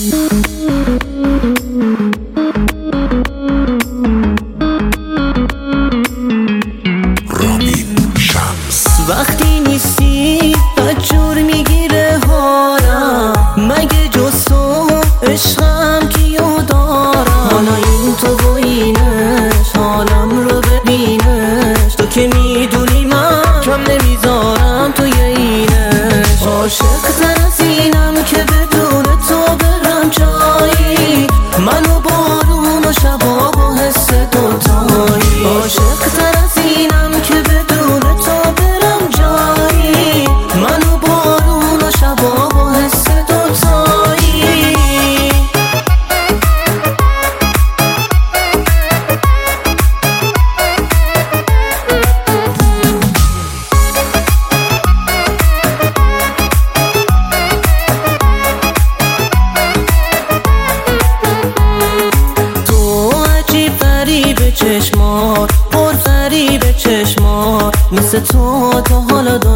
وقتی نیستی بدجور میگیره حالم، مگه جز تو عشقم کیو دارم؟ حالا این تو و اینش حالم رو ببینش، تو که میدونی من کم نمیذارم توی اینش. عاشق تر از اینم که بدون تو برم جایی، منو بارون و شبا با حس دوتایی. عاشق تر از اینم که بدون تو برم جایی، منو بارون و شبا با حس دوتایی. تو عجیب غریب چشمات، پر فریب چشمات، مثل تو تا حالا